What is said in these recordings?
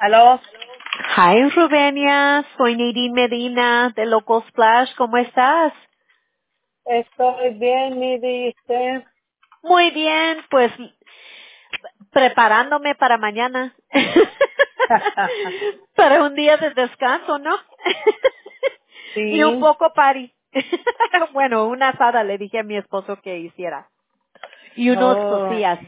Aló, Hi, Rubenia. Soy Nadine Medina de Local Splash. ¿Cómo estás? estoy bien, mi dice. Muy bien, pues preparándome para mañana. Para un día de descanso, ¿no? Y un Sí, poco party. Bueno, una asada le dije a mi esposo que hiciera. Y unos oh, cosillas.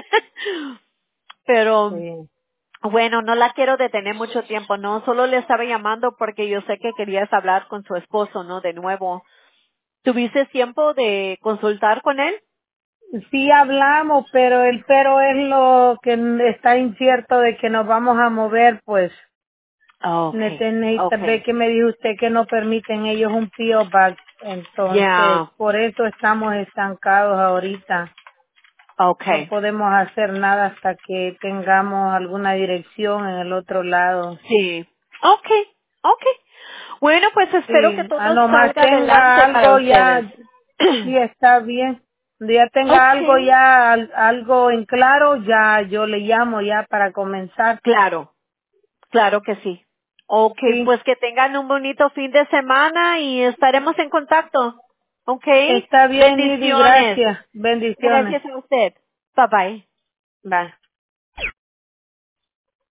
Pero sí. bueno, no la quiero detener mucho tiempo, ¿no? Solo le estaba llamando porque yo sé que querías hablar con su esposo, ¿no? De nuevo. ¿Tuviste tiempo de consultar con él? Sí hablamos, pero el pero es lo que está incierto de que nos vamos a mover, pues. Okay, Tal vez okay. que me dijo usted que no permiten ellos un P.O. Box, entonces Ya, por eso estamos estancados ahorita. No okay. podemos hacer nada hasta que tengamos alguna dirección en el otro lado. Sí. Okay, okay. Bueno, pues espero que Sí, a todo nomás salga tenga adelante para algo ustedes. ya, sí está bien. Cuando ya tenga algo Okay. ya, algo en claro, ya yo le llamo ya para comenzar. Claro, claro que sí. Okay, Sí, pues que tengan un bonito fin de semana y estaremos en contacto. Okay. está bien, Nidy, Bendiciones. gracias. Bendiciones. Gracias a usted. Bye bye. Bye.